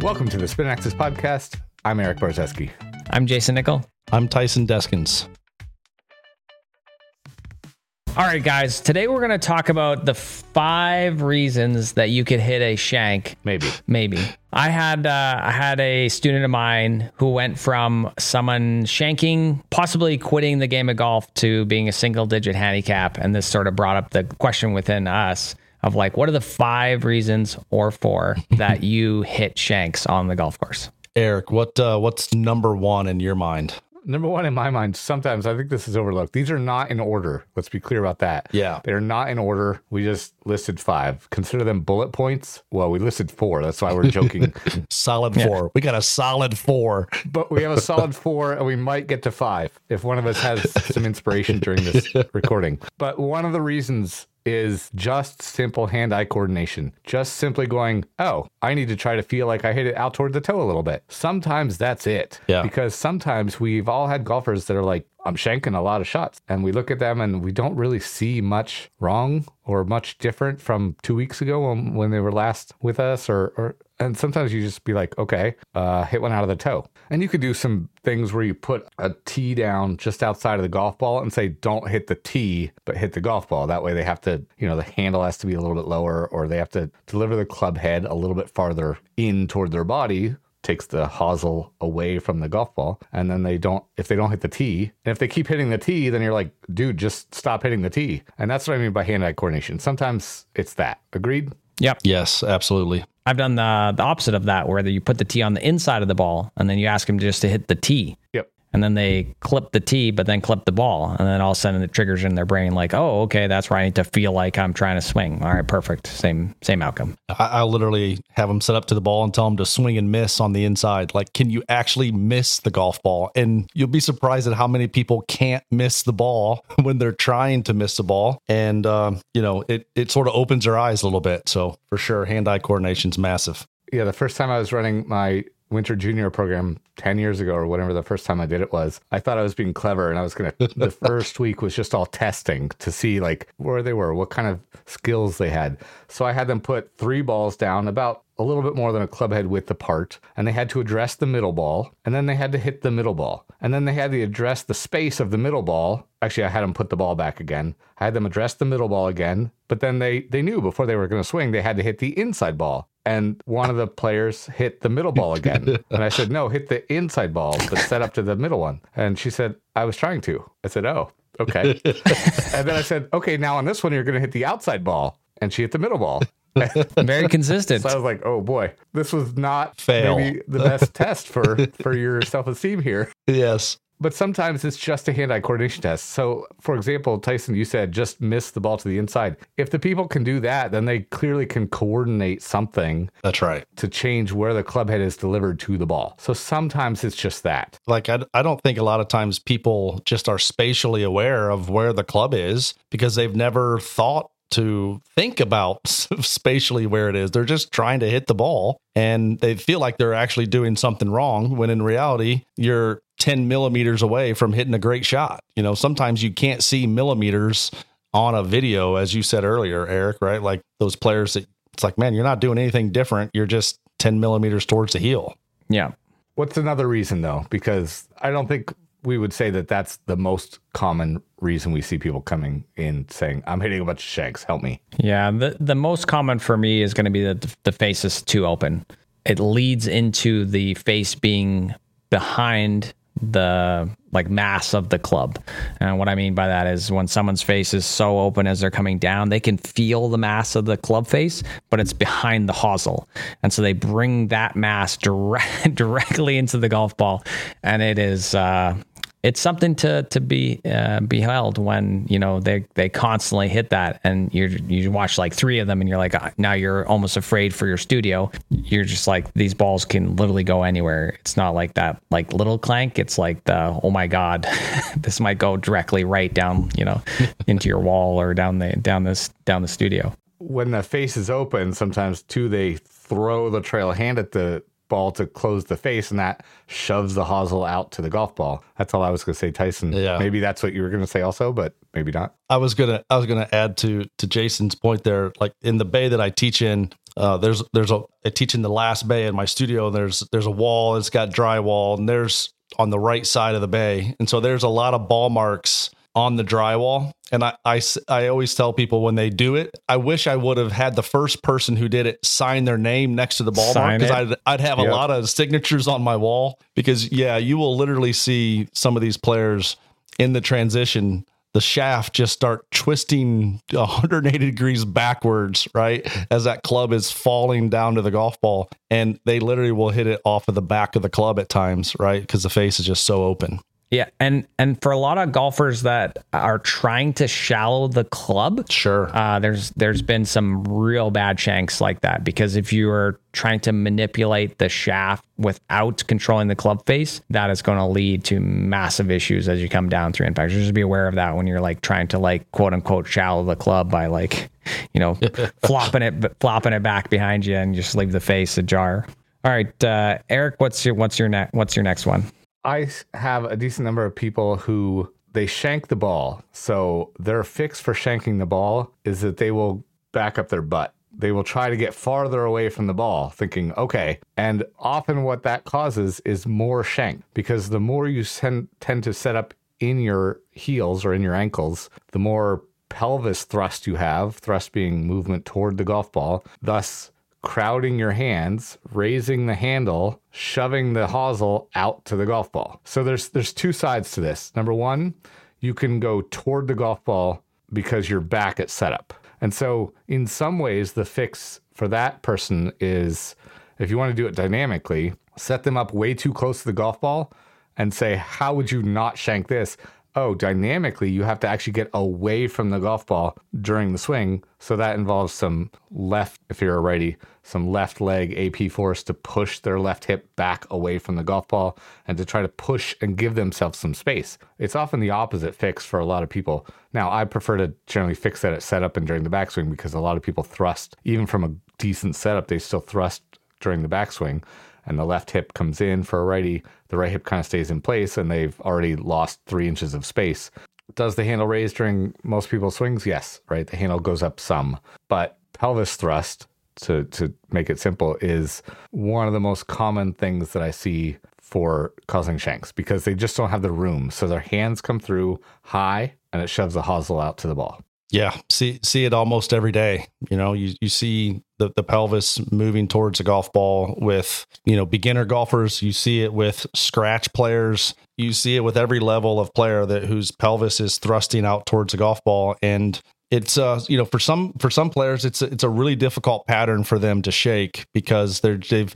Welcome to the Spin Axis Podcast. I'm Eric Barzeski. I'm Jason Nickel. I'm Tyson Deskins. All right, guys. Today we're going to talk about the 5 reasons that you could hit a shank. Maybe. I had a student of mine who went from someone shanking, possibly quitting the game of golf, to being a single-digit handicap, and this sort of brought up the question within us of like, what are the 5 reasons or 4 that you hit shanks on the golf course? Eric, what's number 1 in your mind? Number 1 in my mind, sometimes I think this is overlooked. These are not in order. Let's be clear about that. Yeah. They're not in order. We just listed 5. Consider them bullet points. Well, we listed 4. That's why we're joking. Solid 4. We got a solid 4. But we have a solid 4, and we might get to 5 if one of us has some inspiration during this recording. But one of the reasons is just simple hand-eye coordination. Just simply going, oh, I need to try to feel like I hit it out toward the toe a little bit. Sometimes that's it. Yeah. Because sometimes we've all had golfers that are like, I'm shanking a lot of shots. And we look at them and we don't really see much wrong or much different from 2 weeks ago when they were last with us and sometimes you just be like, okay, hit one out of the toe. And you could do some things where you put a tee down just outside of the golf ball and say, don't hit the tee, but hit the golf ball. That way they have to, the handle has to be a little bit lower, or they have to deliver the club head a little bit farther in toward their body, takes the hosel away from the golf ball. And then if they don't hit the tee, and if they keep hitting the tee, then you're like, dude, just stop hitting the tee. And that's what I mean by hand-eye coordination. Sometimes it's that. Agreed? Yep. Yes, absolutely. I've done the opposite of that, where you put the tee on the inside of the ball, and then you ask them just to hit the tee. Yep. And then they clip the tee, but then clip the ball. And then all of a sudden it triggers in their brain like, oh, okay, that's where I need to feel like I'm trying to swing. All right, perfect. Same outcome. I literally have them set up to the ball and tell them to swing and miss on the inside. Like, can you actually miss the golf ball? And you'll be surprised at how many people can't miss the ball when they're trying to miss the ball. And, it sort of opens your eyes a little bit. So for sure, hand-eye coordination's massive. Yeah, the first time I was running my winter junior program 10 years ago or whatever the first time I did it was, I thought I was being clever, and I was the first week was just all testing to see like where they were, what kind of skills they had. So I had them put 3 balls down about a little bit more than a club head width apart, and they had to address the middle ball, and then they had to hit the middle ball, and then they had to address the space of the middle ball. Actually, I had them put the ball back again. I had them address the middle ball again, but then they knew before they were going to swing, they had to hit the inside ball. And one of the players hit the middle ball again. And I said, no, hit the inside ball, but set up to the middle one. And she said, I was trying to. I said, oh, okay. And then I said, okay, now on this one, you're going to hit the outside ball. And she hit the middle ball. Very consistent. So I was like, oh boy, this was not Fail. maybe the best test for your self-esteem here. Yes. But sometimes it's just a hand-eye coordination test. So, for example, Tyson, you said just miss the ball to the inside. If the people can do that, then they clearly can coordinate something. That's right. To change where the club head is delivered to the ball. So sometimes it's just that. Like, I don't think a lot of times people just are spatially aware of where the club is because they've never thought to think about spatially where it is. They're just trying to hit the ball, and they feel like they're actually doing something wrong when in reality, you're 10 millimeters away from hitting a great shot. Sometimes you can't see millimeters on a video, as you said earlier, Eric, right? Like those players that it's like, man, you're not doing anything different. You're just 10 millimeters towards the heel. Yeah. What's another reason though? Because I don't think we would say that that's the most common reason we see people coming in saying, I'm hitting a bunch of shanks, help me. Yeah. The most common for me is going to be that the face is too open. It leads into the face being behind the mass of the club. And what I mean by that is when someone's face is so open as they're coming down, they can feel the mass of the club face, but it's behind the hosel. And so they bring that mass directly into the golf ball. And it is, it's something to be beheld when they constantly hit that, and you watch like 3 of them, and you're like, now you're almost afraid for your studio. You're just like, these balls can literally go anywhere. It's not like that like little clank. It's like oh my god, this might go directly right down into your wall or down the studio. When the face is open, sometimes too they throw the trail hand at the ball to close the face, and that shoves the hosel out to the golf ball. That's all I was going to say, Tyson. Yeah. Maybe that's what you were going to say also, but maybe not. I was gonna add to Jason's point there. Like in the bay that I teach in, I teach in the last bay in my studio. And there's a wall. It's got drywall, and there's on the right side of the bay, and so there's a lot of ball marks on the drywall. And I always tell people when they do it, I wish I would have had the first person who did it sign their name next to the ball mark, because I'd have a lot of signatures on my wall. Because you will literally see some of these players in the transition, the shaft just start twisting 180 degrees backwards, right? As that club is falling down to the golf ball, and they literally will hit it off of the back of the club at times, right? Because the face is just so open. Yeah, and for a lot of golfers that are trying to shallow the club, sure, there's been some real bad shanks like that, because if you are trying to manipulate the shaft without controlling the club face, that is going to lead to massive issues as you come down through impact. Just be aware of that when you're like trying to like quote unquote shallow the club by like, you know, flopping it back behind you and just leave the face ajar. All right, Eric, what's your next one? I have a decent number of people who they shank the ball. So their fix for shanking the ball is that they will back up their butt. They will try to get farther away from the ball, thinking, okay. And often what that causes is more shank, because the more you tend to set up in your heels or in your ankles, the more pelvis thrust you have, thrust being movement toward the golf ball, thus crowding your hands, raising the handle, shoving the hosel out to the golf ball. So there's two sides to this. Number one, you can go toward the golf ball because you're back at setup. And so in some ways, the fix for that person is, if you want to do it dynamically, set them up way too close to the golf ball and say, how would you not shank this? Oh, dynamically, you have to actually get away from the golf ball during the swing. So that involves some left, if you're a righty, some left leg AP force to push their left hip back away from the golf ball and to try to push and give themselves some space. It's often the opposite fix for a lot of people. Now, I prefer to generally fix that at setup and during the backswing, because a lot of people thrust, even from a decent setup, they still thrust during the backswing. And the left hip comes in for a righty, the right hip kind of stays in place, and they've already lost 3 inches of space. Does the handle raise during most people's swings? Yes, right? The handle goes up some. But pelvis thrust, to make it simple, is one of the most common things that I see for causing shanks, because they just don't have the room. So their hands come through high, and it shoves the hosel out to the ball. Yeah, see it almost every day. You know, you see the pelvis moving towards the golf ball with, you know, beginner golfers. You see it with scratch players. You see it with every level of player whose pelvis is thrusting out towards the golf ball. And it's you know, for some players, it's a really difficult pattern for them to shake, because they've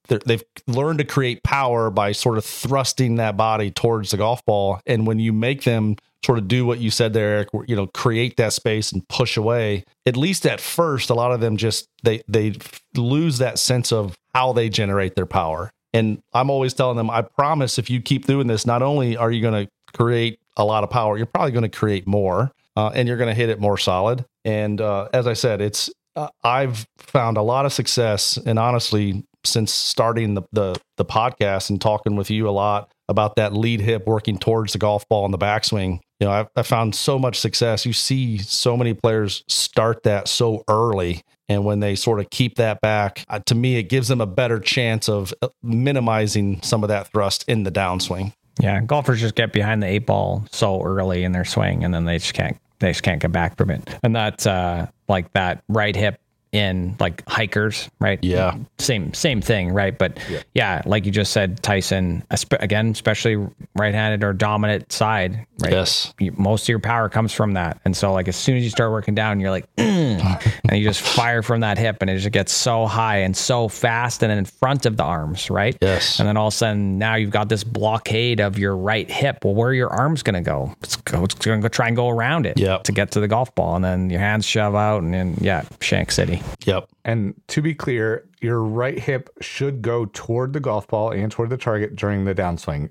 learned to create power by sort of thrusting that body towards the golf ball. And when you make them sort of do what you said there, Eric, you know, create that space and push away, at least at first, a lot of them just, they lose that sense of how they generate their power. And I'm always telling them, I promise if you keep doing this, not only are you going to create a lot of power, you're probably going to create more, and you're going to hit it more solid. And as I said, I've found a lot of success, and honestly, since starting the podcast and talking with you a lot about that lead hip working towards the golf ball in the backswing, you know, I've found so much success. You see so many players start that so early, and when they sort of keep that back, to me, it gives them a better chance of minimizing some of that thrust in the downswing. Yeah, golfers just get behind the 8 ball so early in their swing, and then they just can't get back from it. And that's like that right hip in like hikers, right? Yeah. Same thing, right? But yeah, like you just said, Tyson, again, especially right-handed or dominant side, right? Yes. Most of your power comes from that. And so like as soon as you start working down, you're like, and you just fire from that hip, and it just gets so high and so fast and in front of the arms, right? Yes. And then all of a sudden now you've got this blockade of your right hip. Well, where are your arms going to go? It's going to go try and go around it to get to the golf ball. And then your hands shove out, and then, Shank City. Yep. And to be clear, your right hip should go toward the golf ball and toward the target during the downswing.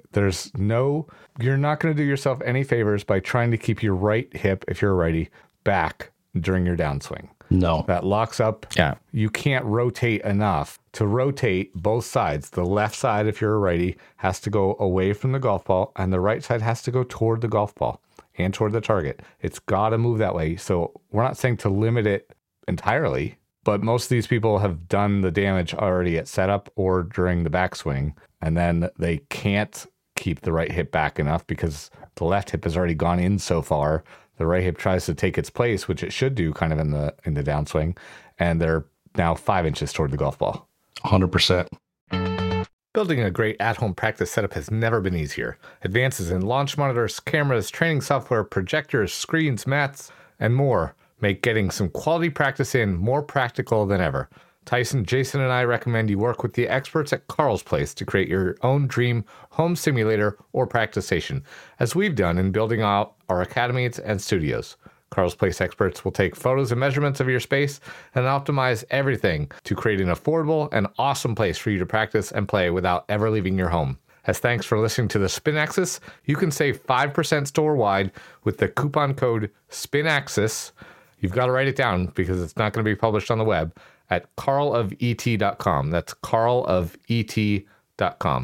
You're not going to do yourself any favors by trying to keep your right hip, if you're a righty, back during your downswing. No. That locks up. Yeah. You can't rotate enough to rotate both sides. The left side, if you're a righty, has to go away from the golf ball, and the right side has to go toward the golf ball and toward the target. It's got to move that way. So we're not saying to limit it entirely, But most of these people have done the damage already at setup or during the backswing, and then they can't keep the right hip back enough because the left hip has already gone in so far. The right hip tries to take its place, which it should do kind of in the downswing, and they're now 5 inches toward the golf ball. 100%. Building a great at-home practice setup has never been easier. Advances in launch monitors, cameras, training software, projectors, screens, mats, and more make getting some quality practice in more practical than ever. Tyson, Jason, and I recommend you work with the experts at Carl's Place to create your own dream home simulator or practice station, as we've done in building out our academies and studios. Carl's Place experts will take photos and measurements of your space and optimize everything to create an affordable and awesome place for you to practice and play without ever leaving your home. As thanks for listening to the Spin Axis, you can save 5% store-wide with the coupon code SPINAXIS. You've got to write it down because it's not going to be published on the web at carlofet.com. That's carlofet.com.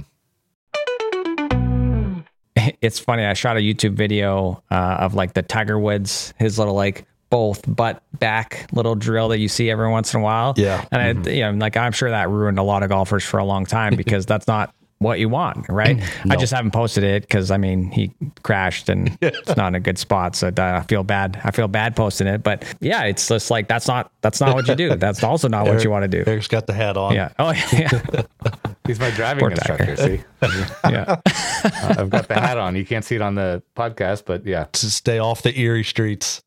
It's funny. I shot a YouTube video of like the Tiger Woods, his little like both butt back little drill that you see every once in a while. Yeah. And I'm sure that ruined a lot of golfers for a long time because that's not what you want, right? No. I just haven't posted it because he crashed and it's not in a good spot. So I feel bad. I feel bad posting it, but yeah, it's just like, that's not what you do. That's also not what you want to do. Eric's got the hat on. Yeah. Oh yeah. He's my driving instructor. See? Yeah. I've got the hat on. You can't see it on the podcast, but yeah. To stay off the Erie streets.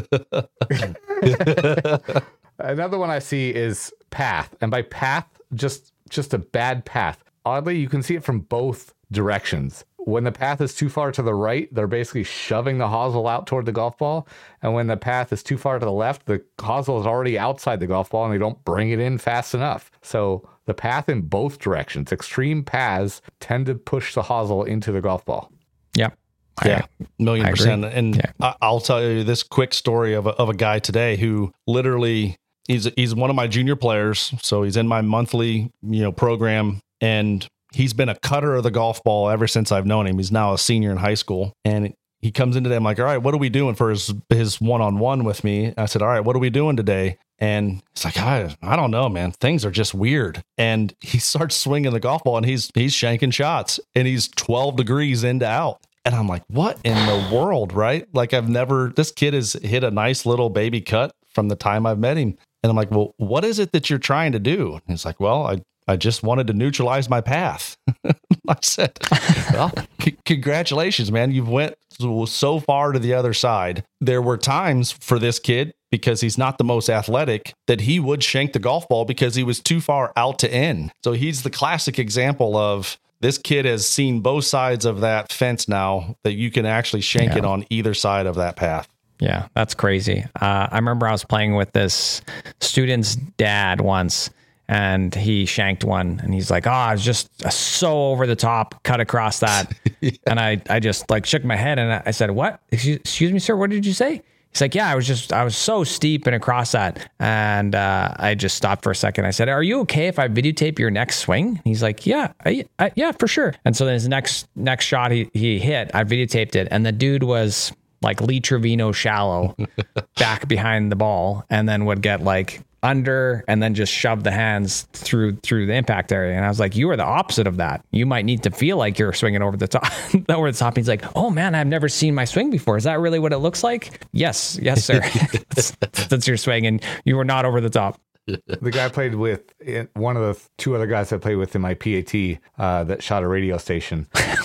Another one I see is path. And by path, just a bad path. Oddly, you can see it from both directions. When the path is too far to the right, they're basically shoving the hosel out toward the golf ball. And when the path is too far to the left, the hosel is already outside the golf ball and they don't bring it in fast enough. So the path in both directions, extreme paths, tend to push the hosel into the golf ball. Yep. Yeah, 1,000,000%. And yeah. I'll tell you this quick story of a guy today who literally he's one of my junior players. So he's in my monthly, program, and he's been a cutter of the golf ball ever since I've known him. He's now a senior in high school, and he comes in today. I'm like, all right, what are we doing for his one-on-one with me? I said, all right, what are we doing today? And he's like, I don't know, man. Things are just weird. And he starts swinging the golf ball, and he's shanking shots, and he's 12 degrees into out. And I'm like, what in the world, right? Like this kid has hit a nice little baby cut from the time I've met him. And I'm like, well, what is it that you're trying to do? And he's like, well, I just wanted to neutralize my path. I said, well, congratulations, man. You've went so far to the other side. There were times for this kid, because he's not the most athletic, that he would shank the golf ball because he was too far out to in. So he's the classic example of this kid has seen both sides of that fence now, that you can actually shank it on either side of that path. Yeah, that's crazy. I remember I was playing with this student's dad once, and he shanked one, and he's like, I was just so over the top, cut across that. Yeah. And I just like shook my head, and I said, what? Excuse me, sir, what did you say? He's like, yeah, I was so steep and across that. And I just stopped for a second. I said, are you okay if I videotape your next swing? He's like, yeah, yeah, for sure. And so then his next shot he hit, I videotaped it. And the dude was like Lee Trevino shallow back behind the ball, and then would get like under and then just shove the hands through the impact area. And I was like, you are the opposite of that. You might need to feel like you're swinging over the top. Over the top. He's like, oh man, I've never seen my swing before. Is that really what it looks like? Yes, sir. That's your swing, and you were not over the top. The guy I played with, one of the two other guys I played with in my PAT that shot a radio station.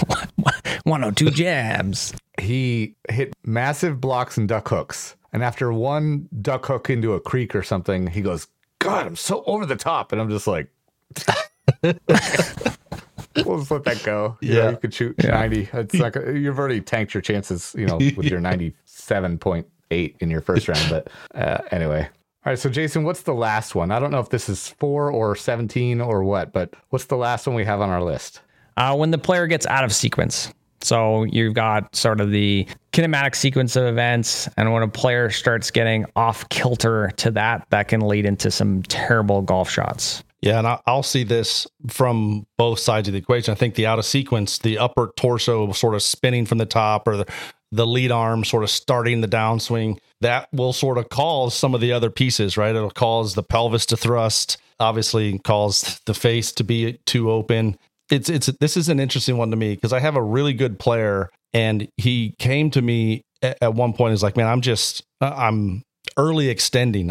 102 jabs. He hit massive blocks and duck hooks. And after one duck hook into a creek or something, he goes, God, I'm so over the top. And I'm just like, we'll just let that go. Yeah. You could shoot 90. It's like, you've already tanked your chances, with your 97.8 in your first round. But anyway. All right. So Jason, what's the last one? I don't know if this is 4 or 17 or what, but what's the last one we have on our list? When the player gets out of sequence. So you've got sort of the kinematic sequence of events, and when a player starts getting off kilter to that can lead into some terrible golf shots. Yeah, and I'll see this from both sides of the equation. I think the out of sequence, the upper torso sort of spinning from the top, or the lead arm sort of starting the downswing, that will sort of cause some of the other pieces, right? It'll cause the pelvis to thrust, obviously cause the face to be too open. This is an interesting one to me because I have a really good player, and he came to me at one point. He's like, man, I'm early extending.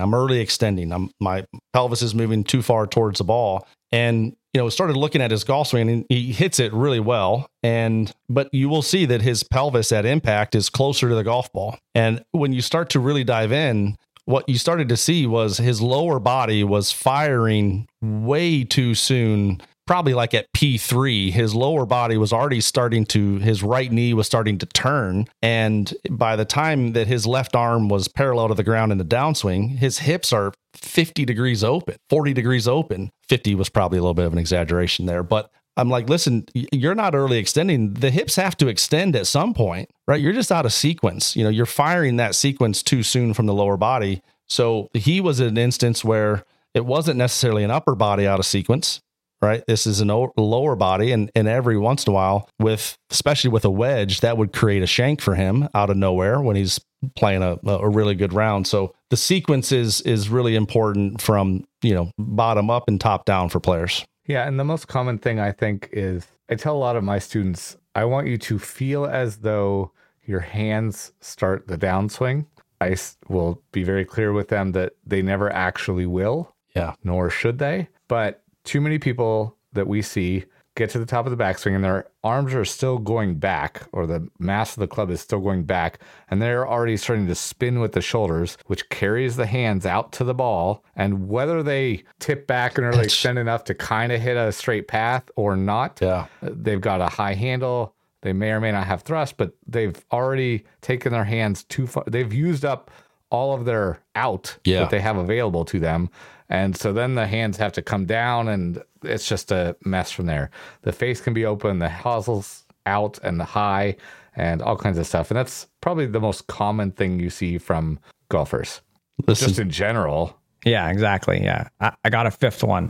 My pelvis is moving too far towards the ball. And, started looking at his golf swing, and he hits it really well. But you will see that his pelvis at impact is closer to the golf ball. And when you start to really dive in, what you started to see was his lower body was firing way too soon. Probably like at P3, his lower body was already his right knee was starting to turn. And by the time that his left arm was parallel to the ground in the downswing, his hips are 50 degrees open, 40 degrees open. 50 was probably a little bit of an exaggeration there. But I'm like, listen, you're not early extending. The hips have to extend at some point, right? You're just out of sequence. You're firing that sequence too soon from the lower body. So he was an instance where it wasn't necessarily an upper body out of sequence. Right. This is a lower body. And every once in a while, especially with a wedge, that would create a shank for him out of nowhere when he's playing a really good round. So the sequence is really important from, bottom up and top down for players. Yeah. And the most common thing I think is I tell a lot of my students, I want you to feel as though your hands start the downswing. I will be very clear with them that they never actually will. Yeah. Nor should they. But too many people that we see get to the top of the backswing and their arms are still going back, or the mass of the club is still going back, and they're already starting to spin with the shoulders, which carries the hands out to the ball. And whether they tip back and really extend enough to kind of hit a straight path or not, they've got a high handle. They may or may not have thrust, but they've already taken their hands too far. They've used up all of their out that they have available to them. And so then the hands have to come down, and it's just a mess from there. The face can be open, the hosels out and the high, and all kinds of stuff. And that's probably the most common thing you see from golfers. Just in general. Yeah, exactly. Yeah. I got a fifth one.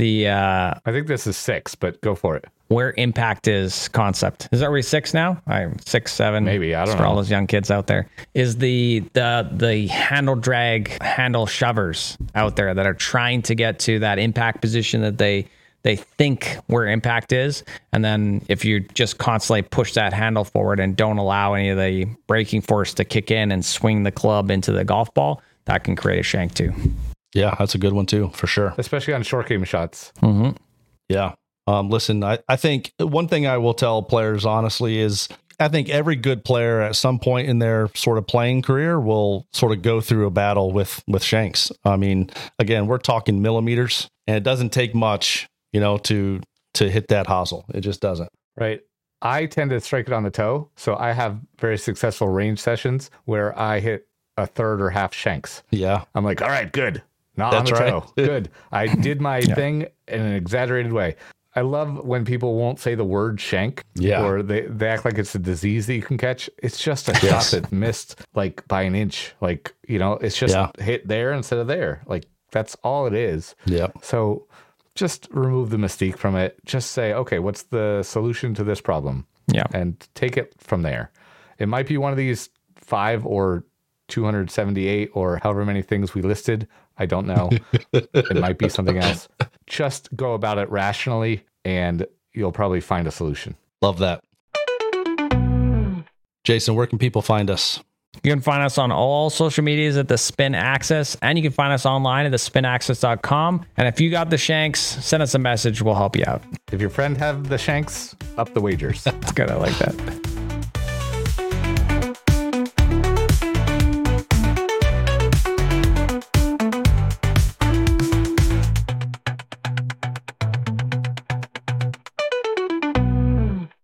I think this is 6, but go for it. Where impact is concept. Is that already 6 now? I'm 6, 7. Maybe, I don't know. For all those young kids out there, is the handle drag, handle shovers out there that are trying to get to that impact position that they think where impact is. And then if you just constantly push that handle forward and don't allow any of the braking force to kick in and swing the club into the golf ball, that can create a shank too. Yeah, that's a good one too, for sure. Especially on short game shots. Mm-hmm. Yeah. Listen, I think one thing I will tell players honestly is I think every good player at some point in their sort of playing career will sort of go through a battle with shanks. I mean, again, we're talking millimeters, and it doesn't take much, to hit that hosel. It just doesn't. Right. I tend to strike it on the toe. So I have very successful range sessions where I hit a third or half shanks. Yeah. I'm like, all right, good. Not on the toe. Good. I did my thing in an exaggerated way. I love when people won't say the word shank, or they act like it's a disease that you can catch. It's just a shot that missed like by an inch. Like, it's just hit there instead of there. Like, that's all it is. Yeah. So just remove the mystique from it. Just say, okay, what's the solution to this problem? Yeah. And take it from there. It might be one of these 5 or 278 or however many things we listed. I don't know. It might be something else. Just go about it rationally, and you'll probably find a solution. Love that. Jason, where can people find us? You can find us on all social medias at The Spin Access, and you can find us online at thespinaccess.com. And if you got the shanks, send us a message. We'll help you out. If your friend have the shanks, up the wagers. That's good. I like that.